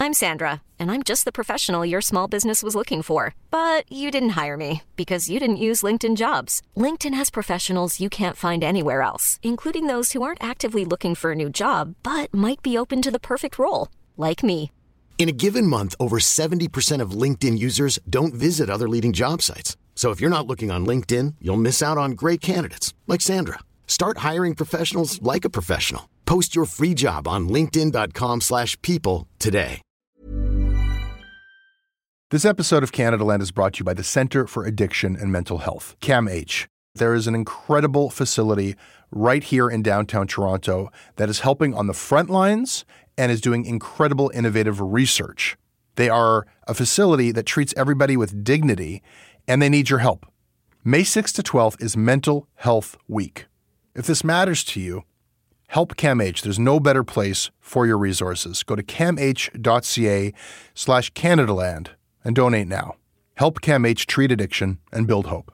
I'm Sandra, and I'm just the professional your small business was looking for. But you didn't hire me because you didn't use LinkedIn Jobs. LinkedIn has professionals you can't find anywhere else, including those who aren't actively looking for a new job, but might be open to the perfect role, like me. In a given month, over 70% of LinkedIn users don't visit other leading job sites. So if you're not looking on LinkedIn, you'll miss out on great candidates like Sandra. Start hiring professionals like a professional. Post your free job on linkedin.com/people today. This episode of Canadaland is brought to you by the Centre for Addiction and Mental Health, CAMH. There is an incredible facility right here in downtown Toronto that is helping on the front lines and is doing incredible innovative research. They are a facility that treats everybody with dignity, and they need your help. May 6th to 12th is Mental Health Week. If this matters to you, help CAMH. There's no better place for your resources. Go to camh.ca/Canadaland and donate now. Help CAMH treat addiction and build hope.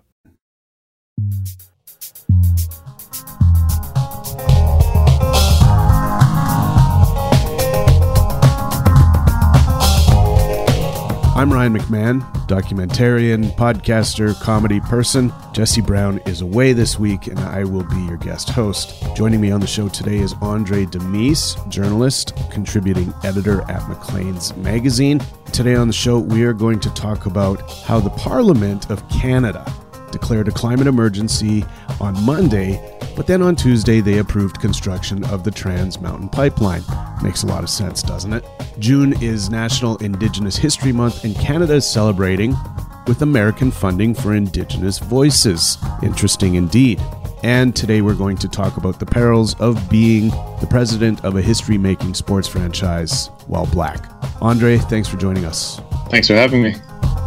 I'm Ryan McMahon, documentarian, podcaster, comedy person. Jesse Brown is away this week, and I will be your guest host. Joining me on the show today is Andre Demise, journalist, contributing editor at Maclean's Magazine. Today on the show, we are going to talk about how the Parliament of Canada declared a climate emergency on Monday, but then on Tuesday they approved construction of the Trans Mountain Pipeline. Makes a lot of sense, doesn't it? June is National Indigenous History Month, and Canada is celebrating with American funding for Indigenous voices. Interesting indeed. And today we're going to talk about the perils of being the president of a history-making sports franchise while Black. Andre, thanks for joining us. Thanks for having me.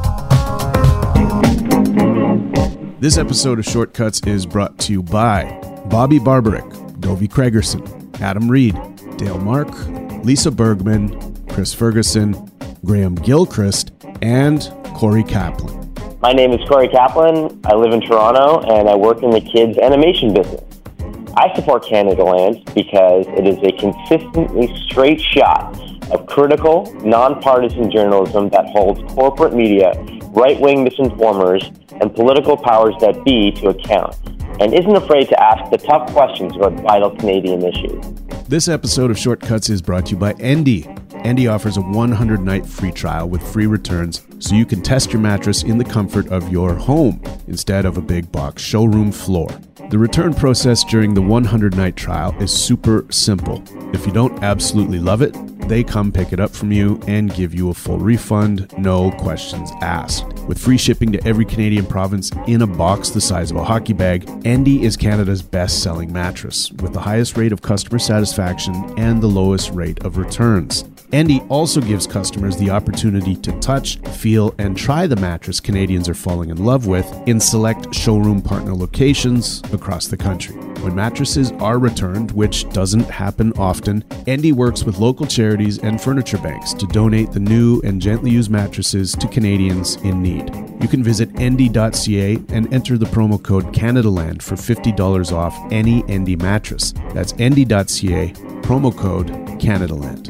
This episode of Shortcuts is brought to you by Bobby Barbarick, Dovie Craigerson, Adam Reed, Dale Mark, Lisa Bergman, Chris Ferguson, Graham Gilchrist, and Corey Kaplan. My name is Corey Kaplan. I live in Toronto, and I work in the kids' animation business. I support Canadaland because it is a consistently straight shot of critical, nonpartisan journalism that holds corporate media, right-wing misinformers, and political powers that be to account, and isn't afraid to ask the tough questions about vital Canadian issues. This episode of Shortcuts is brought to you by Endy. Endy offers a 100-night free trial with free returns, so you can test your mattress in the comfort of your home instead of a big box showroom floor. The return process during the 100-night trial is super simple. If you don't absolutely love it, they come pick it up from you and give you a full refund, no questions asked. With free shipping to every Canadian province in a box the size of a hockey bag, Endy is Canada's best-selling mattress, with the highest rate of customer satisfaction and the lowest rate of returns. Endy also gives customers the opportunity to touch, feel, and try the mattress Canadians are falling in love with in select showroom partner locations across the country. When mattresses are returned, which doesn't happen often, Endy works with local charities and furniture banks to donate the new and gently used mattresses to Canadians in need. You can visit endy.ca and enter the promo code CanadaLand for $50 off any Endy mattress. That's endy.ca, promo code CanadaLand.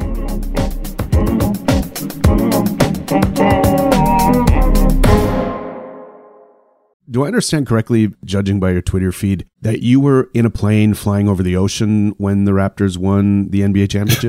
Do I understand correctly, judging by your Twitter feed, that you were in a plane flying over the ocean when the Raptors won the NBA championship?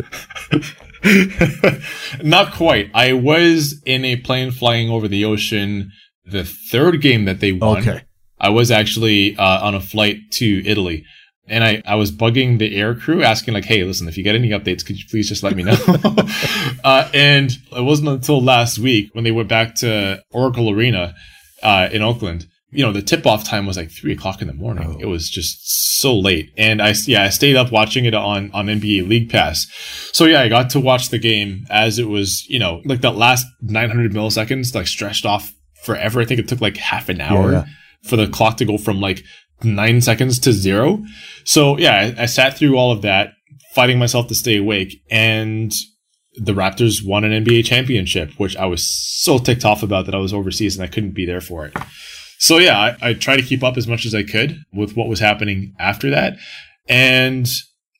Not quite. I was in a plane flying over the ocean the third game that they won. Okay. I was actually on a flight to Italy. And I was bugging the air crew, asking like, hey, listen, if you get any updates, could you please just let me know? And it wasn't until last week when they went back to Oracle Arena in Oakland. You know, the tip-off time was like 3 o'clock in the morning. Oh. It was just so late. And I stayed up watching it on NBA League Pass. So yeah, I got to watch the game as it was, you know, like that last 900 milliseconds, like stretched off forever. I think it took like half an hour for the clock to go from like 9 seconds to 0. So yeah, I sat through all of that, fighting myself to stay awake, and the Raptors won an NBA championship, which I was so ticked off about that I was overseas and I couldn't be there for it. So yeah, I tried to keep up as much as I could with what was happening after that. And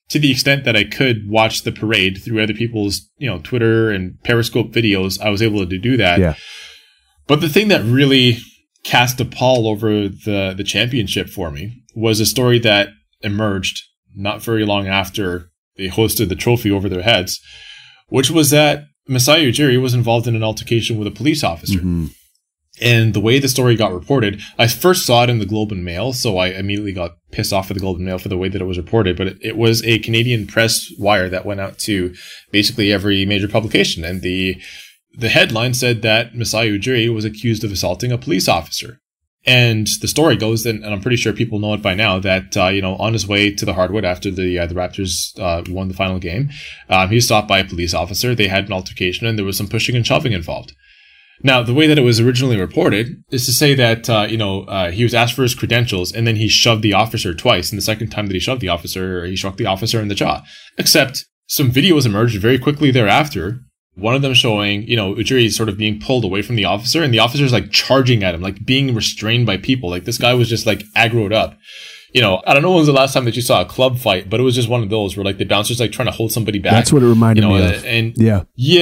to the extent that I could watch the parade through other people's, Twitter and Periscope videos, I was able to do that. Yeah. But the thing that really cast a pall over the championship for me was a story that emerged not very long after they hosted the trophy over their heads, which was that Masai Ujiri was involved in an altercation with a police officer. Mm-hmm. And the way the story got reported, I first saw it in the Globe and Mail, so I immediately got pissed off at the Globe and Mail for the way that it was reported. But it was a Canadian press wire that went out to basically every major publication. And the headline said that Masai Ujiri was accused of assaulting a police officer. And the story goes, and I'm pretty sure people know it by now, that, on his way to the hardwood after the Raptors won the final game, he was stopped by a police officer. They had an altercation, and there was some pushing and shoving involved. Now, the way that it was originally reported is to say that, he was asked for his credentials, and then he shoved the officer twice. And the second time that he shoved the officer, he struck the officer in the jaw. Except some videos emerged very quickly thereafter. One of them showing, Ujiri sort of being pulled away from the officer, and the officer's like charging at him, like being restrained by people. Like this guy was just like aggroed up. I don't know when was the last time that you saw a club fight, but it was just one of those where like the bouncer's like trying to hold somebody back. That's what it reminded me of. And yeah.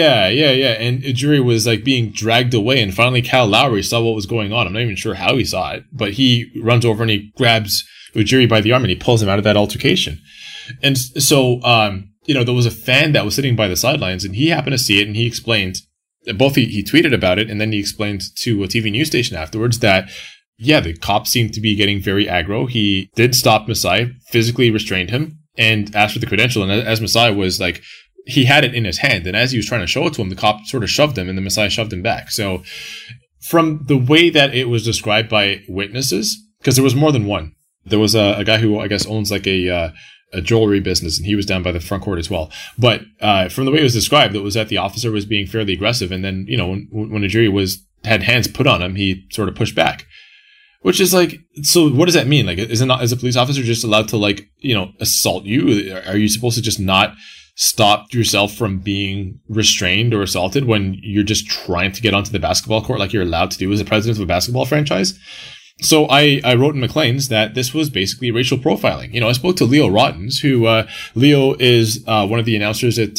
And Ujiri was like being dragged away, and finally Kyle Lowry saw what was going on. I'm not even sure how he saw it, but he runs over and he grabs Ujiri by the arm and he pulls him out of that altercation. And so, there was a fan that was sitting by the sidelines, and he happened to see it, and he explained, both he tweeted about it, and then he explained to a TV news station afterwards that, yeah, the cops seemed to be getting very aggro. He did stop Masai, physically restrained him, and asked for the credential. And as Masai was like, he had it in his hand, and as he was trying to show it to him, the cop sort of shoved him, and the Masai shoved him back. So from the way that it was described by witnesses, because there was more than one, there was a guy who I guess owns like a jewelry business, and he was down by the front court as well. But from the way it was described, it was that the officer was being fairly aggressive, and then when Ujiri had hands put on him, he sort of pushed back. Which is like, so what does that mean? Like, is a police officer just allowed to assault you? Are you supposed to just not stop yourself from being restrained or assaulted when you're just trying to get onto the basketball court like you're allowed to do as the president of a basketball franchise? So I wrote in Maclean's that this was basically racial profiling. I spoke to Leo Rottens, who Leo is one of the announcers at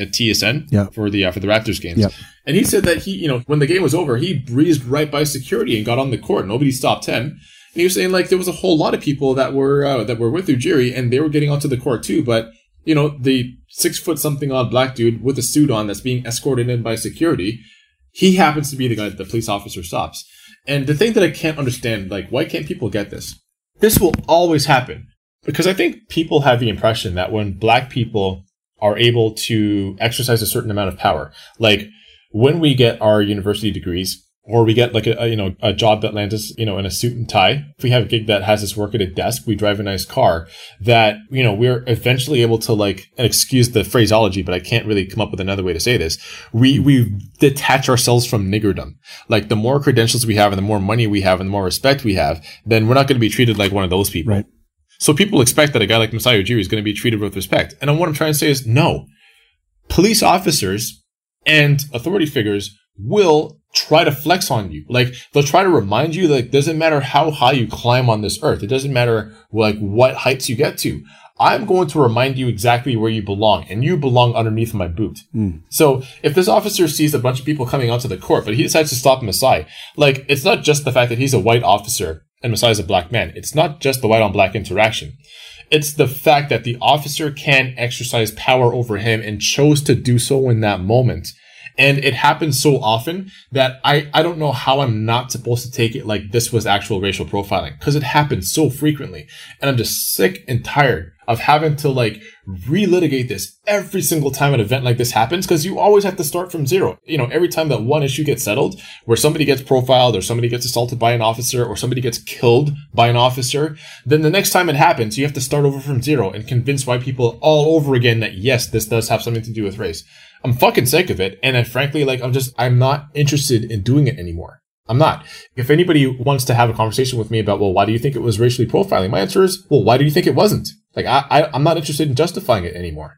TSN for the Raptors games. Yep. And he said that he, when the game was over, he breezed right by security and got on the court. Nobody stopped him. And he was saying like there was a whole lot of people that were with Ujiri, and they were getting onto the court too. But the 6-foot-something odd black dude with a suit on that's being escorted in by security, he happens to be the guy that the police officer stops. And the thing that I can't understand, like, why can't people get this? This will always happen. Because I think people have the impression that when black people are able to exercise a certain amount of power, like when we get our university degrees, or we get like a job that lands us, in a suit and tie, if we have a gig that has us work at a desk, we drive a nice car, that, we're eventually able to and excuse the phraseology, but I can't really come up with another way to say this. We detach ourselves from niggerdom. Like the more credentials we have and the more money we have and the more respect we have, then we're not going to be treated like one of those people. Right. So people expect that a guy like Masai Ujiri is going to be treated with respect. And what I'm trying to say is no. Police officers and authority figures will try to flex on you. Like they'll try to remind you that it doesn't matter how high you climb on this earth. It doesn't matter what heights you get to. I'm going to remind you exactly where you belong, and you belong underneath my boot. So if this officer sees a bunch of people coming onto the court, but he decides to stop Masai, it's not just the fact that he's a white officer and Masai is a black man. It's not just the white on black interaction. It's the fact that the officer can exercise power over him and chose to do so in that moment. And it happens so often that I don't know how I'm not supposed to take it like this was actual racial profiling, because it happens so frequently. And I'm just sick and tired of having to relitigate this every single time an event like this happens, because you always have to start from zero. Every time that one issue gets settled, where somebody gets profiled or somebody gets assaulted by an officer or somebody gets killed by an officer, then the next time it happens, you have to start over from zero and convince white people all over again that yes, this does have something to do with race. I'm fucking sick of it. And frankly, I'm not interested in doing it anymore. I'm not. If anybody wants to have a conversation with me about, well, why do you think it was racially profiling? My answer is, well, why do you think it wasn't? I'm not interested in justifying it anymore.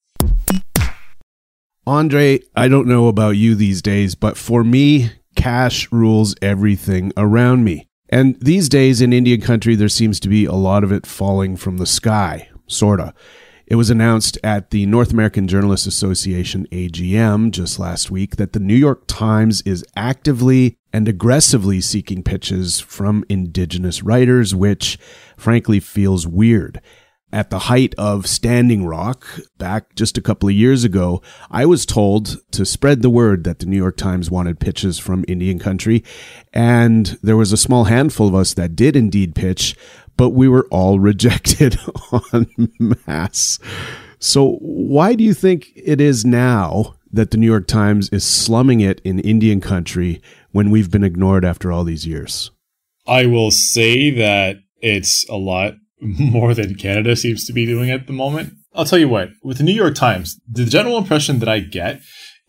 Andre, I don't know about you these days, but for me, cash rules everything around me. And these days in Indian country, there seems to be a lot of it falling from the sky, sorta. It was announced at the North American Journalists Association, AGM, just last week that the New York Times is actively and aggressively seeking pitches from Indigenous writers, which frankly feels weird. At the height of Standing Rock, back just a couple of years ago, I was told to spread the word that the New York Times wanted pitches from Indian country, and there was a small handful of us that did indeed pitch, but we were all rejected en masse. So why do you think it is now that the New York Times is slumming it in Indian country when we've been ignored after all these years? I will say that it's a lot more than Canada seems to be doing at the moment. I'll tell you what, with the New York Times, the general impression that I get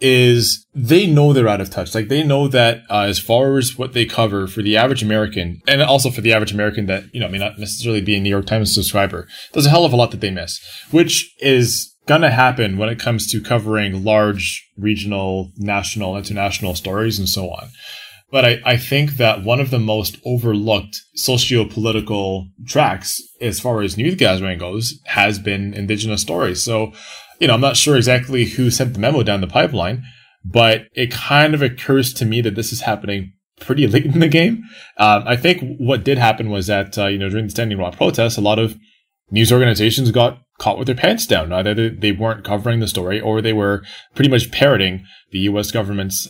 is they know they're out of touch. Like, they know that as far as what they cover for the average American, and also for the average American that, may not necessarily be a New York Times subscriber, there's a hell of a lot that they miss, which is going to happen when it comes to covering large regional, national, international stories and so on. But I think that one of the most overlooked socio-political tracks as far as news gathering goes has been Indigenous stories. So, I'm not sure exactly who sent the memo down the pipeline, but it kind of occurs to me that this is happening pretty late in the game. I think what did happen was that, during the Standing Rock protests, a lot of news organizations got caught with their pants down. Either they weren't covering the story or they were pretty much parroting the U.S. government's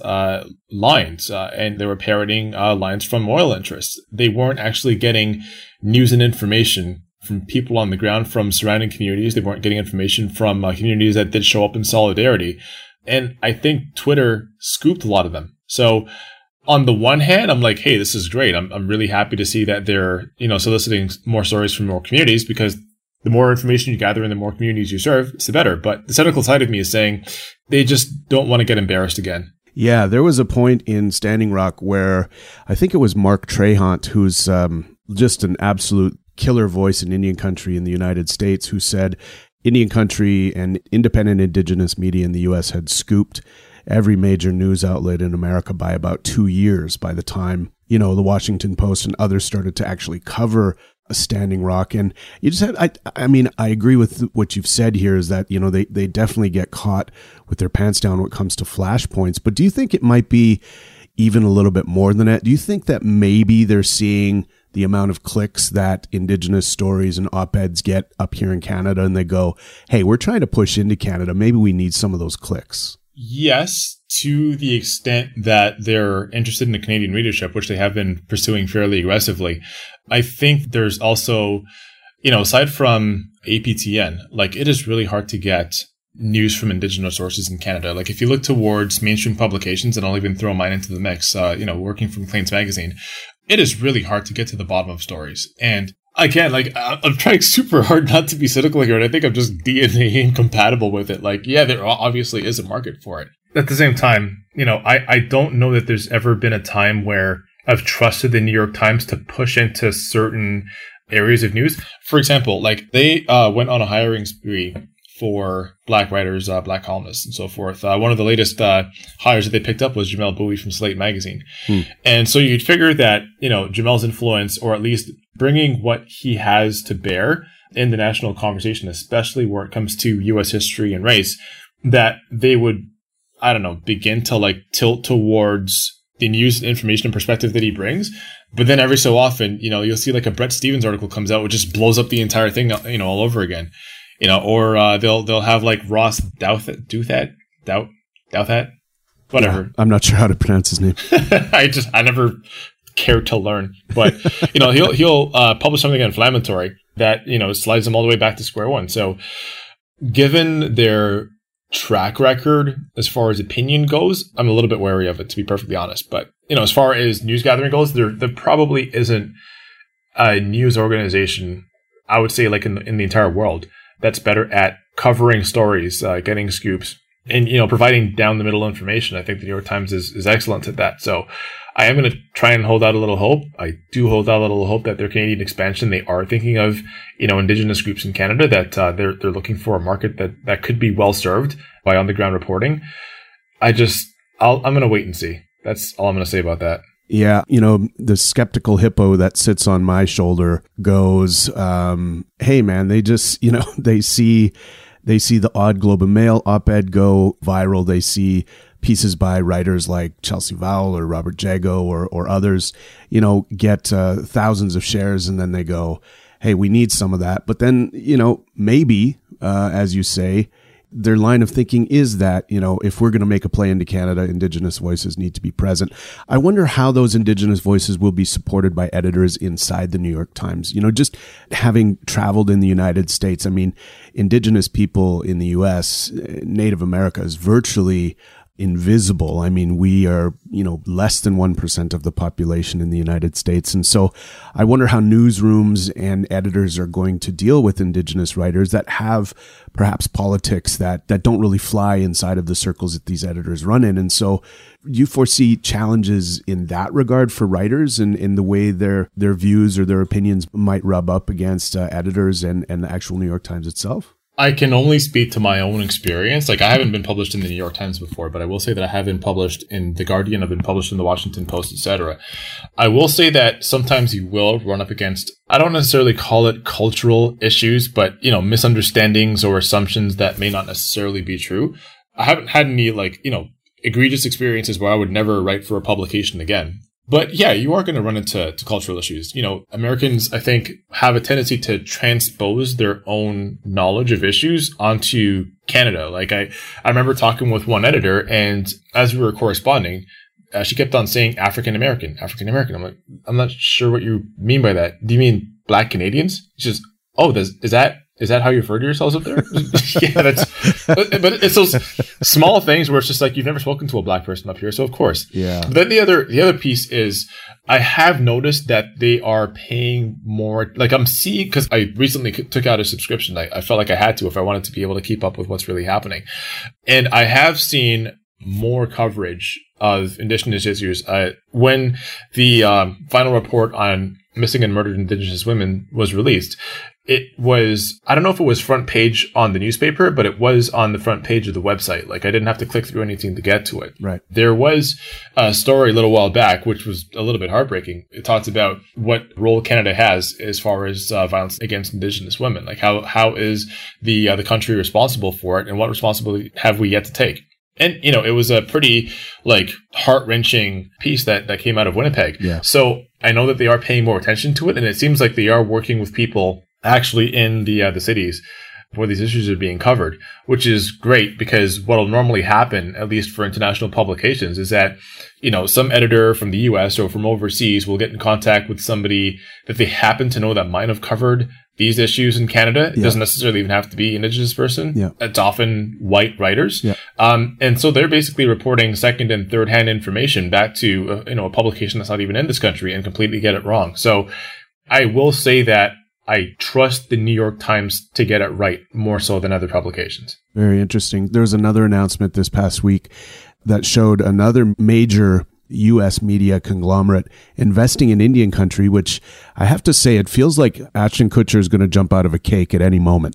lines, and they were parroting lines from oil interests. They weren't actually getting news and information from people on the ground, from surrounding communities. They weren't getting information from communities that did show up in solidarity. And I think Twitter scooped a lot of them. So on the one hand, I'm like, hey, this is great. I'm really happy to see that they're, soliciting more stories from more communities, because the more information you gather and the more communities you serve, it's the better. But the cynical side of me is saying they just don't want to get embarrassed again. Yeah, there was a point in Standing Rock where I think it was Mark Trahant, who's just an absolute killer voice in Indian country in the United States, who said Indian country and independent Indigenous media in the U.S. had scooped every major news outlet in America by about 2 years by the time, the Washington Post and others started to actually cover a Standing Rock. And you just had, I agree with what you've said here, is that, they definitely get caught with their pants down when it comes to flashpoints. But do you think it might be even a little bit more than that? Do you think that maybe they're seeing the amount of clicks that Indigenous stories and op-eds get up here in Canada, and they go, hey, we're trying to push into Canada, maybe we need some of those clicks? Yes, to the extent that they're interested in the Canadian readership, which they have been pursuing fairly aggressively. I think there's also, aside from APTN, it is really hard to get news from Indigenous sources in Canada. Like, if you look towards mainstream publications, and I'll even throw mine into the mix, working from Maclean's Magazine, it is really hard to get to the bottom of stories. And again, I'm trying super hard not to be cynical here, and I think I'm just DNA incompatible with it. There obviously is a market for it. At the same time, I don't know that there's ever been a time where I've trusted the New York Times to push into certain areas of news. For example, they went on a hiring spree for Black writers, Black columnists, and so forth. One of the latest hires that they picked up was Jamelle Bouie from Slate Magazine. And so you'd figure that, Jamel's influence, or at least bringing what he has to bear in the national conversation, especially where it comes to U.S. history and race, that they would, begin to tilt towards the news and information and perspective that he brings. But then every so often, you'll see a Bret Stephens article comes out, which just blows up the entire thing, all over again. Or they'll have Ross Douthat, whatever. Yeah, I'm not sure how to pronounce his name. I never cared to learn, but he'll publish something inflammatory that slides them all the way back to square one. So, given their track record as far as opinion goes, I'm a little bit wary of it, to be perfectly honest. But as far as news gathering goes, there probably isn't a news organization, I would say, in the entire world, that's better at covering stories, getting scoops, and providing down the middle information. I think the New York Times is excellent at that. So I am going to try and hold out a little hope. I do hold out a little hope that their Canadian expansion, they are thinking of Indigenous groups in Canada, that they're looking for a market that could be well served by on the ground reporting. I'm going to wait and see. That's all I'm going to say about that. Yeah, the skeptical hippo that sits on my shoulder goes, hey man, they just, they see the odd Globe and Mail op-ed go viral. They see pieces by writers like Chelsea Vowell or Robert Jago or others, get thousands of shares, and then they go, hey, we need some of that. But then, maybe, as you say, their line of thinking is that, if we're going to make a play into Canada, Indigenous voices need to be present. I wonder how those Indigenous voices will be supported by editors inside the New York Times. Just having traveled in the United States, I mean, Indigenous people in the U.S., Native America is virtually invisible. I mean, we are, less than 1% of the population in the United States. And so I wonder how newsrooms and editors are going to deal with Indigenous writers that have perhaps politics that don't really fly inside of the circles that these editors run in. And so you foresee challenges in that regard for writers and in the way their views or their opinions might rub up against editors and the actual New York Times itself? I can only speak to my own experience. Like, I haven't been published in the New York Times before, but I will say that I have been published in The Guardian, I've been published in the Washington Post, etc. I will say that sometimes you will run up against, I don't necessarily call it cultural issues, but, misunderstandings or assumptions that may not necessarily be true. I haven't had any, egregious experiences where I would never write for a publication again. But yeah, you are going to run into cultural issues. Americans, I think, have a tendency to transpose their own knowledge of issues onto Canada. Like I remember talking with one editor, and as we were corresponding, she kept on saying African American. I'm like, I'm not sure what you mean by that. Do you mean Black Canadians? She says, oh, is that how you refer to yourselves up there? Yeah, but it's those small things where it's just like, you've never spoken to a Black person up here, so of course. Yeah. But then the other piece is, I have noticed that they are paying more. Like, I'm seeing, because I recently took out a subscription. I felt like I had to if I wanted to be able to keep up with what's really happening. And I have seen more coverage of Indigenous issues. When the final report on missing and murdered Indigenous women was released, it was, I don't know if it was front page on the newspaper, but it was on the front page of the website. Like, I didn't have to click through anything to get to it. Right. There was a story a little while back, which was a little bit heartbreaking. It talks about what role Canada has as far as violence against Indigenous women. Like, how is the country responsible for it, and what responsibility have we yet to take? And, it was a pretty, heart-wrenching piece that came out of Winnipeg. Yeah. So I know that they are paying more attention to it, and it seems like they are working with people actually in the cities where these issues are being covered, which is great, because what will normally happen, at least for international publications, is that, some editor from the US or from overseas will get in contact with somebody that they happen to know that might have covered these issues in Canada. It doesn't necessarily even have to be an Indigenous person. Yeah. It's often white writers. Yeah. And so they're basically reporting second and third hand information back to, a publication that's not even in this country and completely get it wrong. So I will say that I trust the New York Times to get it right more so than other publications. Very interesting. There was another announcement this past week that showed another major U.S. media conglomerate investing in Indian country, which I have to say, it feels like Ashton Kutcher is going to jump out of a cake at any moment.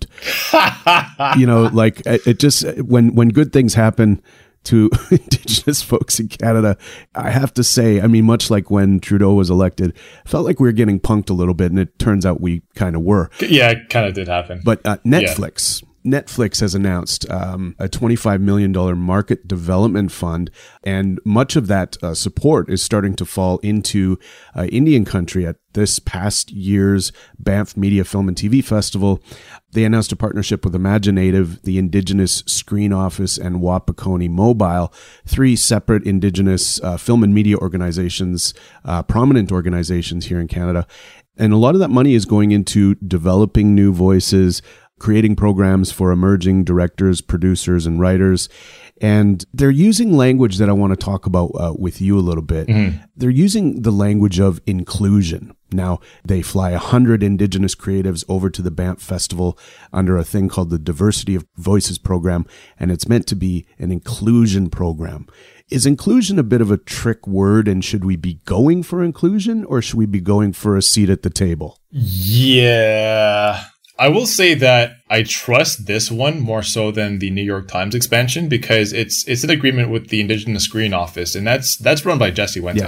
It just, when good things happen to Indigenous folks in Canada, I have to say, much like when Trudeau was elected, I felt like we were getting punked a little bit, and it turns out we kind of were. Yeah, it kind of did happen. But Netflix. Yeah. Netflix has announced a $25 million market development fund, and much of that support is starting to fall into Indian country. At this past year's Banff Media Film and TV Festival, they announced a partnership with Imaginative, the Indigenous Screen Office, and Wapakoni Mobile, three separate Indigenous film and media organizations, prominent organizations here in Canada. And a lot of that money is going into developing new voices, creating programs for emerging directors, producers, and writers. And they're using language that I want to talk about with you a little bit. Mm-hmm. They're using the language of inclusion. Now, they fly 100 Indigenous creatives over to the Banff Festival under a thing called the Diversity of Voices program, and it's meant to be an inclusion program. Is inclusion a bit of a trick word, and should we be going for inclusion, or should we be going for a seat at the table? Yeah. I will say that I trust this one more so than the New York Times expansion, because it's an agreement with the Indigenous Screen Office, and that's run by Jesse Wente.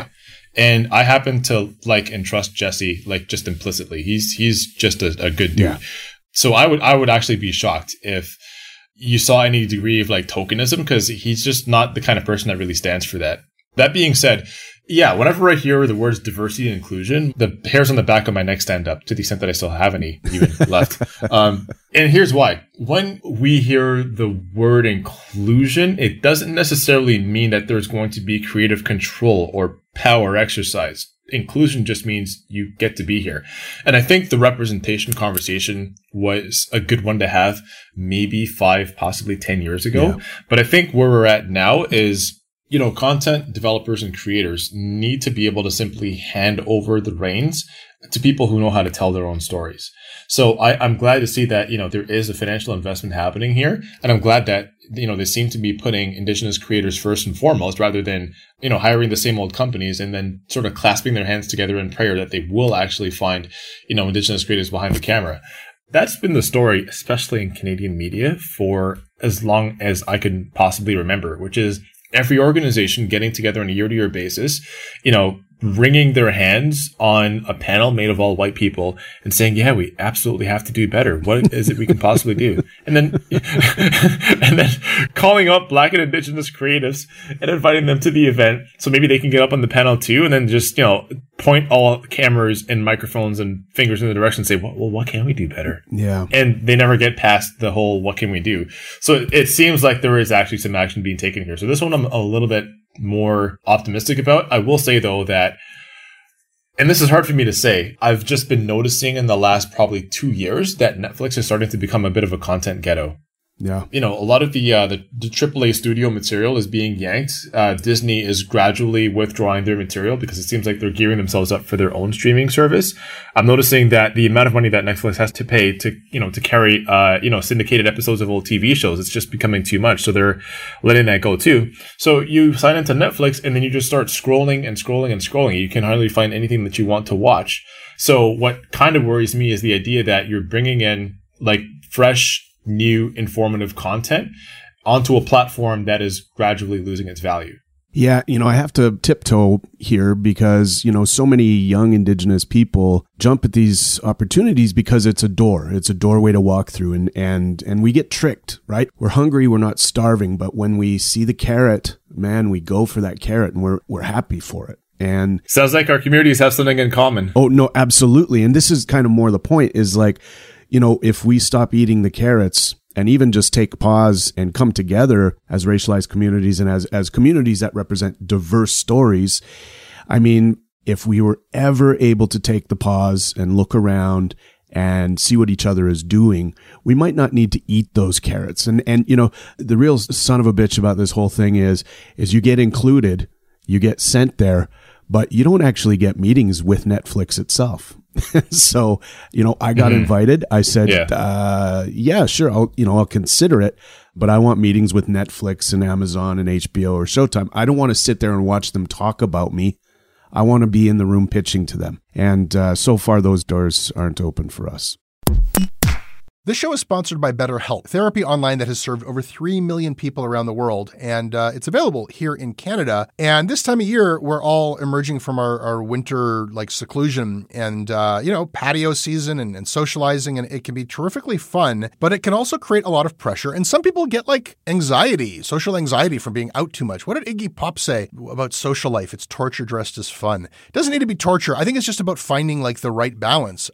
And I happen to like and trust Jesse, like just implicitly. He's just a good dude. Yeah. So I would actually be shocked if you saw any degree of like tokenism, because he's just not the kind of person that really stands for that. That being said, yeah, whenever I hear the words diversity and inclusion, the hairs on the back of my neck stand up, to the extent that I still have any even left. And here's why. When we hear the word inclusion, it doesn't necessarily mean that there's going to be creative control or power exercised. Inclusion just means you get to be here. And I think the representation conversation was a good one to have maybe 5, possibly 10 years ago. Yeah. But I think where we're at now is, content developers and creators need to be able to simply hand over the reins to people who know how to tell their own stories. So I'm glad to see that, there is a financial investment happening here. And I'm glad that, they seem to be putting Indigenous creators first and foremost, rather than, hiring the same old companies and then sort of clasping their hands together in prayer that they will actually find, Indigenous creators behind the camera. That's been the story, especially in Canadian media, for as long as I can possibly remember, which is every organization getting together on a year-to-year basis, wringing their hands on a panel made of all white people and saying, yeah, we absolutely have to do better. What is it we can possibly do? And then calling up Black and Indigenous creatives and inviting them to the event so maybe they can get up on the panel too, and then just, point all cameras and microphones and fingers in the direction and say, well, what can we do better? Yeah. And they never get past the whole, what can we do? So it seems like there is actually some action being taken here. So this one I'm a little bit more optimistic about. I will say though that, and this is hard for me to say, I've just been noticing in the last probably 2 years that Netflix is starting to become a bit of a content ghetto. Yeah. A lot of the AAA studio material is being yanked. Disney is gradually withdrawing their material because it seems like they're gearing themselves up for their own streaming service. I'm noticing that the amount of money that Netflix has to pay to carry, syndicated episodes of old TV shows, it's just becoming too much. So they're letting that go too. So you sign into Netflix and then you just start scrolling and scrolling and scrolling. You can hardly find anything that you want to watch. So what kind of worries me is the idea that you're bringing in like fresh, new, informative content onto a platform that is gradually losing its value. Yeah, I have to tiptoe here because, so many young Indigenous people jump at these opportunities because it's a door. It's a doorway to walk through and we get tricked, right? We're hungry, we're not starving, but when we see the carrot, man, we go for that carrot and we're happy for it. And sounds like our communities have something in common. Oh, no, absolutely. And this is kind of more the point is like, if we stop eating the carrots and even just take pause and come together as racialized communities and as communities that represent diverse stories, I mean, if we were ever able to take the pause and look around and see what each other is doing, we might not need to eat those carrots. And the real son of a bitch about this whole thing is you get included, you get sent there, but you don't actually get meetings with Netflix itself. So, I got invited. I said, yeah, sure. I'll consider it, but I want meetings with Netflix and Amazon and HBO or Showtime. I don't want to sit there and watch them talk about me. I want to be in the room pitching to them. And so far, those doors aren't open for us. This show is sponsored by BetterHelp, therapy online that has served over 3 million people around the world, and it's available here in Canada. And this time of year, we're all emerging from our winter seclusion and, patio season and socializing, and it can be terrifically fun, but it can also create a lot of pressure. And some people get anxiety, social anxiety from being out too much. What did Iggy Pop say about social life? It's torture dressed as fun. It doesn't need to be torture. I think it's just about finding the right balance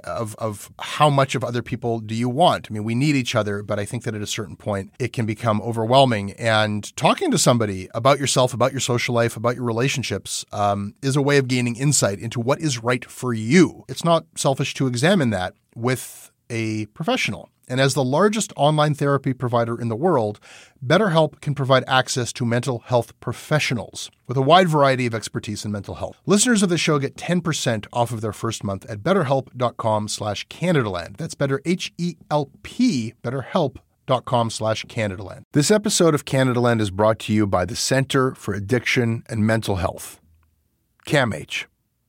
of how much of other people do you want. I mean, we need each other, but I think that at a certain point, it can become overwhelming. And talking to somebody about yourself, about your social life, about your relationships is a way of gaining insight into what is right for you. It's not selfish to examine that with a professional. And as the largest online therapy provider in the world, BetterHelp can provide access to mental health professionals with a wide variety of expertise in mental health. Listeners of the show get 10% off of their first month at BetterHelp.com/CanadaLand. That's better, H-E-L-P, BetterHelp.com/CanadaLand. This episode of CanadaLand is brought to you by the Center for Addiction and Mental Health, CAMH.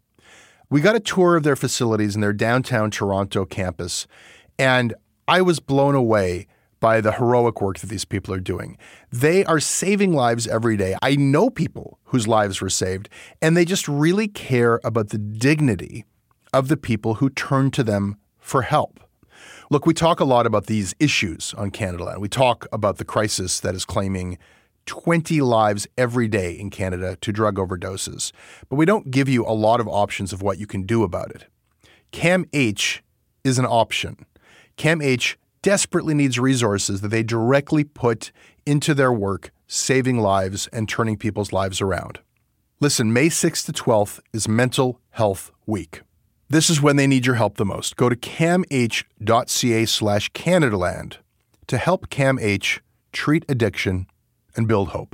We got a tour of their facilities in their downtown Toronto campus, and I was blown away by the heroic work that these people are doing. They are saving lives every day. I know people whose lives were saved, and they just really care about the dignity of the people who turn to them for help. Look, we talk a lot about these issues on Canadaland. We talk about the crisis that is claiming 20 lives every day in Canada to drug overdoses, but we don't give you a lot of options of what you can do about it. CAMH is an option. CAMH desperately needs resources that they directly put into their work, saving lives and turning people's lives around. Listen, May 6th to 12th is Mental Health Week. This is when they need your help the most. Go to camh.ca/Canadaland to help CAMH treat addiction and build hope.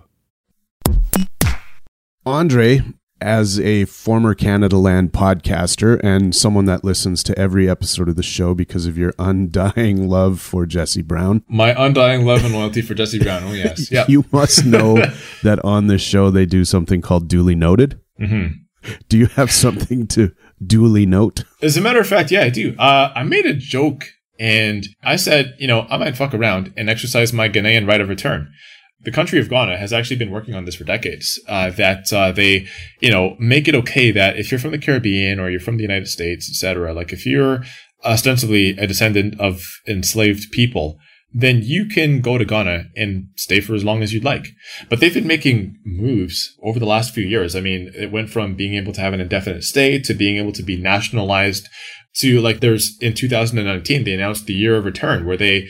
Andre, as a former Canadaland podcaster and someone that listens to every episode of the show because of your undying love for Jesse Brown. My undying love and loyalty for Jesse Brown. Oh, yes. Yeah. You must know that on this show they do something called Duly Noted. Mm-hmm. Do you have something to duly note? As a matter of fact, yeah, I do. I made a joke and I said, I might fuck around and exercise my Ghanaian right of return. The country of Ghana has actually been working on this for decades, that they, make it okay that if you're from the Caribbean or you're from the United States, et cetera, like if you're ostensibly a descendant of enslaved people, then you can go to Ghana and stay for as long as you'd like. But they've been making moves over the last few years. I mean, it went from being able to have an indefinite stay to being able to be nationalized to in 2019, they announced the year of return where they,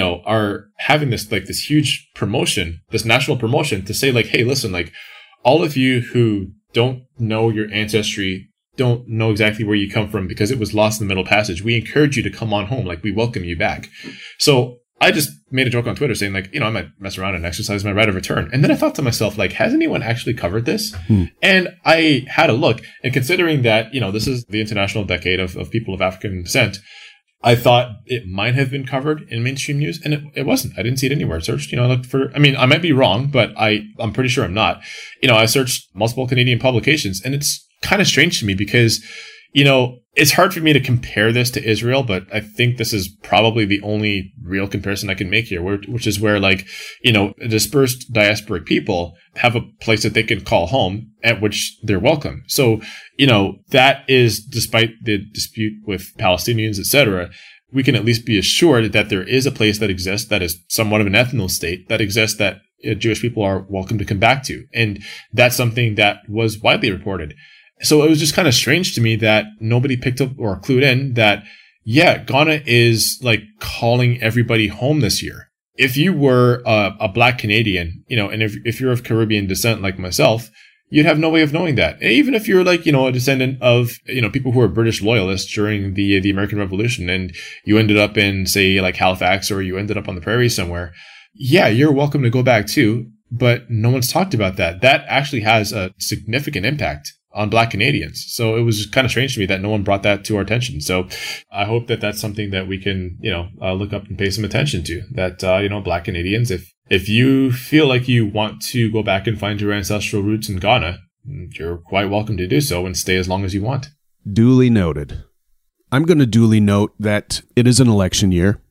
are having this huge promotion, this national promotion to say hey, listen, all of you who don't know your ancestry, don't know exactly where you come from because it was lost in the Middle Passage. We encourage you to come on home. We welcome you back. So I just made a joke on Twitter saying I might mess around and exercise my right of return. And then I thought to myself, has anyone actually covered this? And I had a look, and considering that, this is the International Decade of People of African Descent, I thought it might have been covered in mainstream news, and it wasn't. I didn't see it anywhere. I searched, I looked for, I might be wrong, but I'm pretty sure I'm not. I searched multiple Canadian publications, and it's kind of strange to me because, it's hard for me to compare this to Israel, but I think this is probably the only real comparison I can make here, which is where dispersed diasporic people have a place that they can call home at which they're welcome. So, that is, despite the dispute with Palestinians, etc., we can at least be assured that there is a place that exists that is somewhat of an ethno state that exists that Jewish people are welcome to come back to. And that's something that was widely reported. So it was just kind of strange to me that nobody picked up or clued in that, Ghana is calling everybody home this year. If you were a Black Canadian, and if you're of Caribbean descent like myself, you'd have no way of knowing that. Even if you're a descendant of, people who were British loyalists during the American Revolution and you ended up in, say, Halifax, or you ended up on the prairie somewhere, you're welcome to go back too. But no one's talked about that. That actually has a significant impact on Black Canadians. So it was just kind of strange to me that no one brought that to our attention. So I hope that that's something that we can, look up and pay some attention to, that, Black Canadians, if you feel like you want to go back and find your ancestral roots in Ghana, you're quite welcome to do so and stay as long as you want. Duly noted. I'm going to duly note that it is an election year,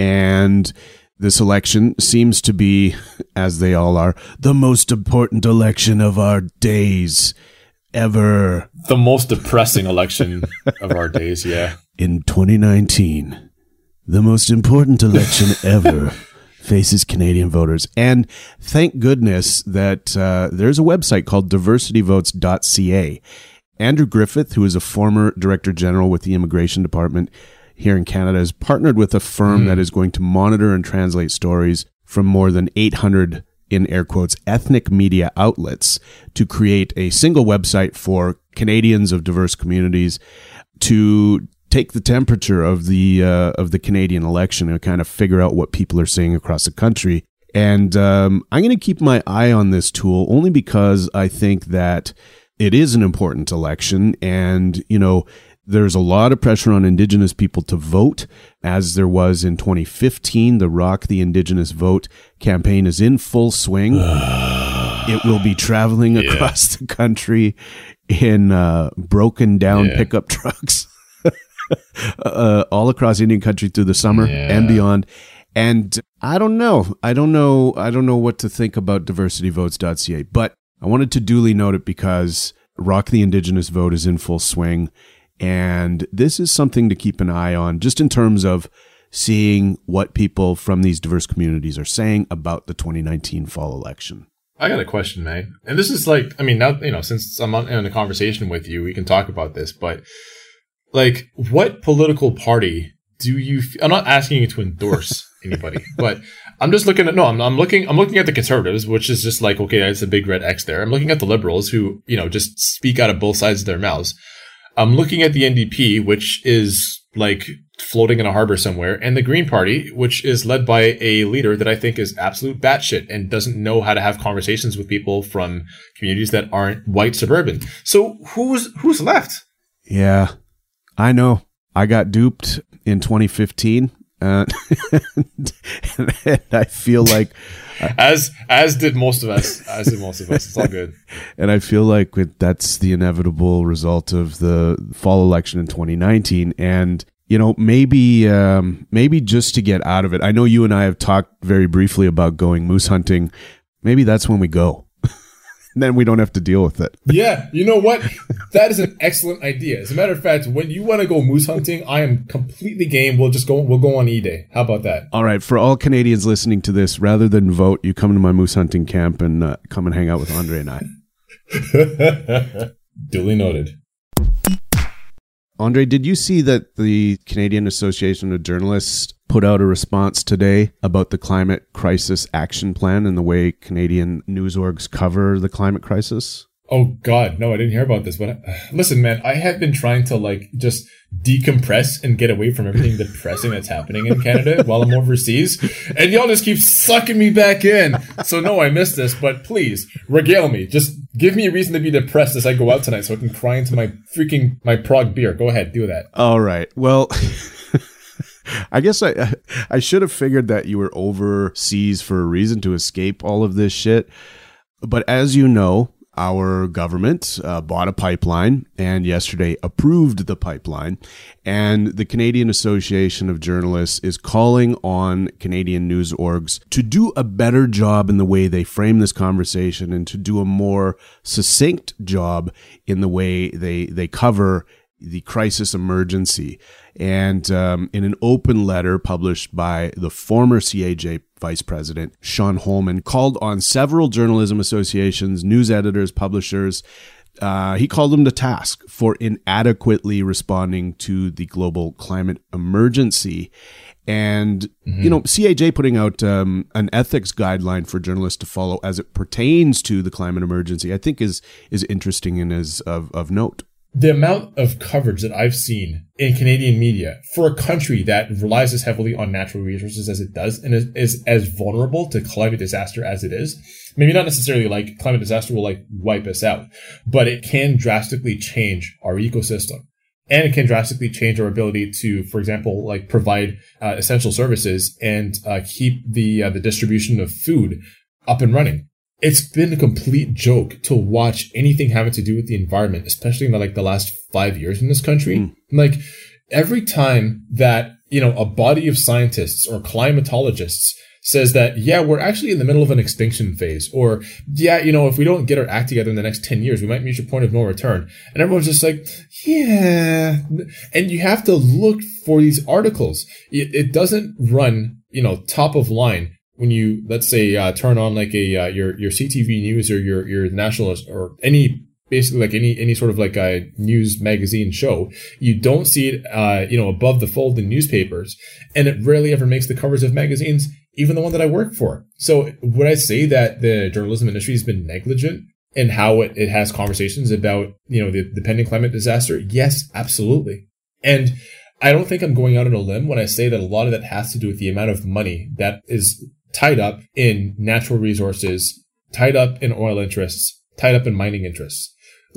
and this election seems to be, as they all are, the most important election of our days ever. The most depressing election of our days, yeah. In 2019, the most important election ever faces Canadian voters. And thank goodness that there's a website called diversityvotes.ca. Andrew Griffith, who is a former Director General with the Immigration Department here in Canada, has partnered with a firm that is going to monitor and translate stories from more than 800, in air quotes, ethnic media outlets to create a single website for Canadians of diverse communities to take the temperature of the Canadian election and kind of figure out what people are saying across the country. And I'm going to keep my eye on this tool only because I think that it is an important election, and there's a lot of pressure on Indigenous people to vote, as there was in 2015. The Rock the Indigenous Vote campaign is in full swing. It will be traveling across the country in broken down pickup trucks all across Indian country through the summer and beyond. And I don't know what to think about diversityvotes.ca, but I wanted to duly note it because Rock the Indigenous vote is in full swing. And this is something to keep an eye on just in terms of seeing what people from these diverse communities are saying about the 2019 fall election. I got a question, man. And this is like, I mean, now, since I'm in a conversation with you, we can talk about this, but like, what political party do you, I'm not asking you to endorse anybody, but I'm just looking at, I'm looking at the conservatives, which is just like, okay, it's a big red X there. I'm looking at the liberals who, just speak out of both sides of their mouths. I'm looking at the NDP, which is like floating in a harbor somewhere, and the Green Party, which is led by a leader that I think is absolute batshit and doesn't know how to have conversations with people from communities that aren't white suburban. So who's left? Yeah, I know. I got duped in 2015. And I feel like as did most of us. It's all good. And I feel like that's the inevitable result of the fall election in 2019. And maybe just to get out of it, I know you and I have talked very briefly about going moose hunting. Maybe that's when we go. Then we don't have to deal with it. Yeah, you know what? That is an excellent idea. As a matter of fact, when you want to go moose hunting, I am completely game. We'll go on E-Day. How about that? All right. For all Canadians listening to this, rather than vote, you come to my moose hunting camp and come and hang out with Andre and I. Duly noted. Andre, did you see that the Canadian Association of Journalists put out a response today about the climate crisis action plan and the way Canadian news orgs cover the climate crisis? Oh, God. No, I didn't hear about this. But listen, man, I have been trying to just decompress and get away from everything depressing that's happening in Canada while I'm overseas. And y'all just keep sucking me back in. So no, I missed this, but please regale me. Just give me a reason to be depressed as I go out tonight so I can cry into my Prague beer. Go ahead. Do that. All right. Well, I guess I should have figured that you were overseas for a reason to escape all of this shit. But as you know, our government bought a pipeline and yesterday approved the pipeline. And the Canadian Association of Journalists is calling on Canadian news orgs to do a better job in the way they frame this conversation and to do a more succinct job in the way they cover the crisis emergency. And in an open letter published by the former CAJ vice president, Sean Holman, called on several journalism associations, news editors, publishers. He called them to task for inadequately responding to the global climate emergency. And, CAJ putting out an ethics guideline for journalists to follow as it pertains to the climate emergency, I think is interesting and is of note. The amount of coverage that I've seen in Canadian media for a country that relies as heavily on natural resources as it does and is as vulnerable to climate disaster as it is, maybe not necessarily like climate disaster will wipe us out, but it can drastically change our ecosystem. And it can drastically change our ability to, for example, provide essential services and keep the distribution of food up and running. It's been a complete joke to watch anything having to do with the environment, especially in the last 5 years in this country. Every time that, a body of scientists or climatologists says that, yeah, we're actually in the middle of an extinction phase, or yeah, if we don't get our act together in the next 10 years, we might reach a point of no return. And everyone's just like, yeah. And you have to look for these articles. It doesn't run, top of line. When you, let's say, turn on your CTV News or your nationalist or any sort of a news magazine show, you don't see it, above the fold in newspapers, and it rarely ever makes the covers of magazines, even the one that I work for. So would I say that the journalism industry has been negligent in how it has conversations about, the pending climate disaster? Yes, absolutely. And I don't think I'm going out on a limb when I say that a lot of that has to do with the amount of money that is tied up in natural resources, tied up in oil interests, tied up in mining interests.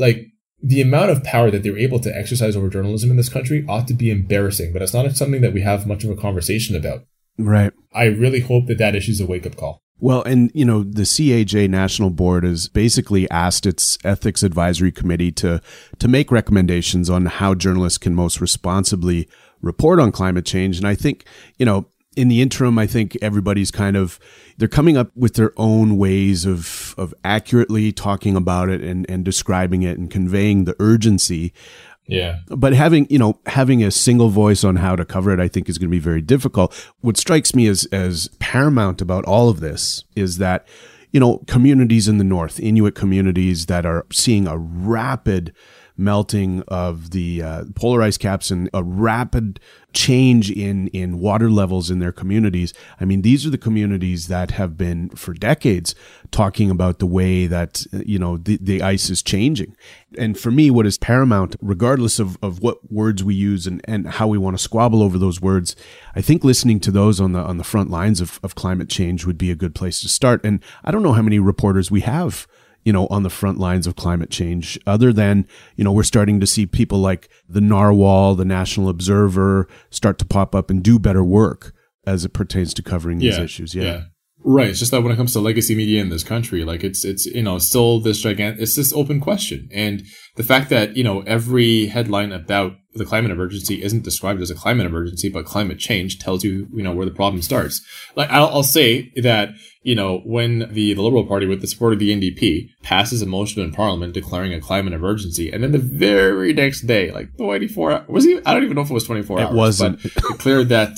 The amount of power that they're able to exercise over journalism in this country ought to be embarrassing, but it's not something that we have much of a conversation about. Right. I really hope that issue is a wake-up call. Well, and, the CAJ National Board has basically asked its Ethics Advisory Committee to make recommendations on how journalists can most responsibly report on climate change. And I think, in the interim, I think everybody's they're coming up with their own ways of accurately talking about it and describing it and conveying the urgency. Yeah. But having a single voice on how to cover it, I think is going to be very difficult. What strikes me as paramount about all of this is that, communities in the north, Inuit communities that are seeing a rapid melting of the polar ice caps and a rapid change in water levels in their communities. I mean, these are the communities that have been for decades talking about the way that, the ice is changing. And for me, what is paramount, regardless of what words we use and how we want to squabble over those words, I think listening to those on the front lines of climate change would be a good place to start. And I don't know how many reporters we have on the front lines of climate change, other than, we're starting to see people like the Narwhal, the National Observer, start to pop up and do better work as it pertains to covering these issues. Yeah. Right. It's just that when it comes to legacy media in this country, like it's still this it's this open question. And the fact that, every headline about the climate emergency isn't described as a climate emergency, but climate change tells you, where the problem starts. Like I'll say that, when the Liberal Party with the support of the NDP passes a motion in Parliament declaring a climate emergency, and then the very next day, like 24 hours, I don't even know if it was 24 hours. It wasn't. But declared that,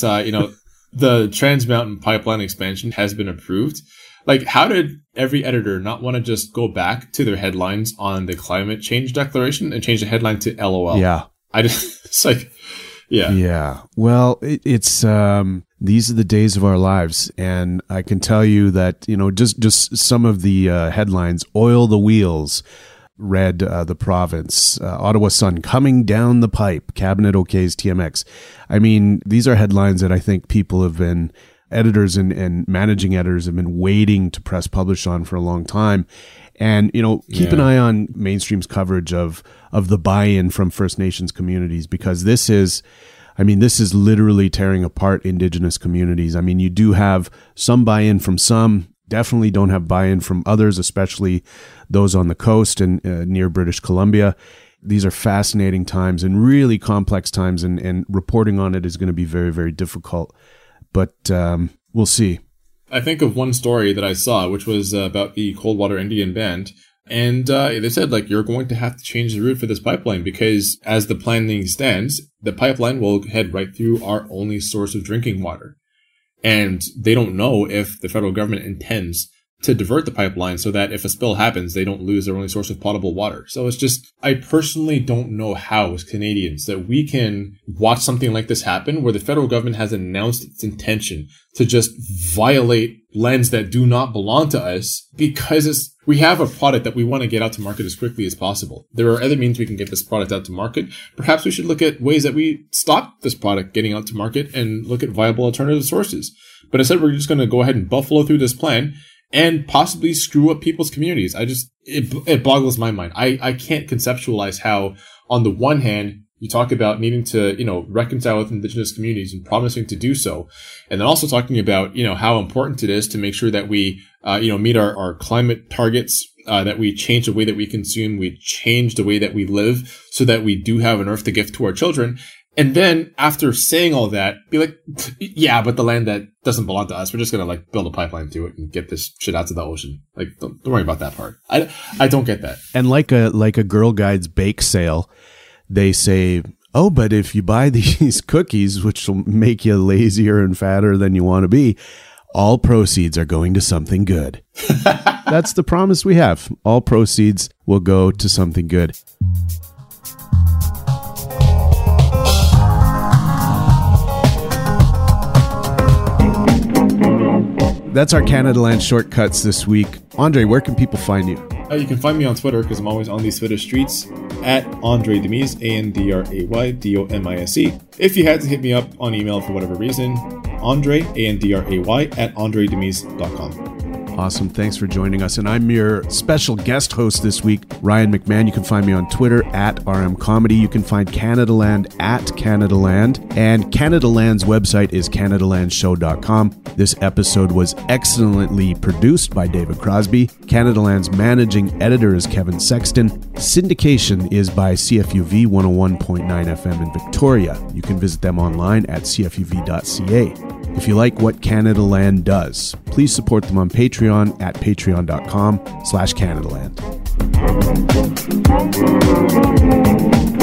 the Trans Mountain Pipeline expansion has been approved. Like, how did every editor not want to just go back to their headlines on the climate change declaration and change the headline to LOL? Yeah. It's like, yeah. Yeah. Well, it's, these are the days of our lives. And I can tell you that, just some of the headlines, Oil the Wheels, read the province, Ottawa Sun, coming down the pipe, Cabinet okays TMX. I mean, these are headlines that I think people have been, editors and managing editors have been waiting to press publish on for a long time. And, keep an eye on mainstream's coverage of the buy-in from First Nations communities, because this is literally tearing apart Indigenous communities. I mean, you do have some buy-in from some, definitely don't have buy-in from others, especially those on the coast and near British Columbia. These are fascinating times and really complex times, and reporting on it is going to be very, very difficult. But we'll see. I think of one story that I saw, which was about the Coldwater Indian Band. And they said, you're going to have to change the route for this pipeline because as the planning stands, the pipeline will head right through our only source of drinking water. And they don't know if the federal government intends to divert the pipeline so that if a spill happens, they don't lose their only source of potable water. So it's just, I personally don't know how, as Canadians, that we can watch something like this happen where the federal government has announced its intention to just violate lands that do not belong to us because we have a product that we want to get out to market as quickly as possible. There are other means we can get this product out to market. Perhaps we should look at ways that we stop this product getting out to market and look at viable alternative sources. But instead, we're just going to go ahead and buffalo through this plan and possibly screw up people's communities. It boggles my mind. I can't conceptualize how, on the one hand, you talk about needing to, reconcile with Indigenous communities and promising to do so. And then also talking about, how important it is to make sure that we, meet our climate targets, that we change the way that we consume, we change the way that we live so that we do have an earth to give to our children. And then after saying all that, be like, yeah, but the land that doesn't belong to us, we're just going to build a pipeline to it and get this shit out to the ocean. Don't worry about that part. I don't get that. And like a Girl Guides bake sale, they say, oh, but if you buy these cookies, which will make you lazier and fatter than you want to be, all proceeds are going to something good. That's the promise we have. All proceeds will go to something good. That's our Canada Land Shortcuts this week. Andre, where can people find you? You can find me on Twitter because I'm always on these Twitter streets at Andre Demise, ANDRAYDOMISE. If you had to hit me up on email for whatever reason, Andre, ANDRAY, at AndreDemise.com. Awesome. Thanks for joining us. And I'm your special guest host this week, Ryan McMahon. You can find me on Twitter at RMComedy. You can find Canada Land at Canada Land. And Canada Land's website is CanadaLandShow.com. This episode was excellently produced by David Crosby. Canada Land's managing editor is Kevin Sexton. Syndication is by CFUV 101.9 FM in Victoria. You can visit them online at cfuv.ca. If you like what Canadaland does, please support them on Patreon at patreon.com/Canadaland.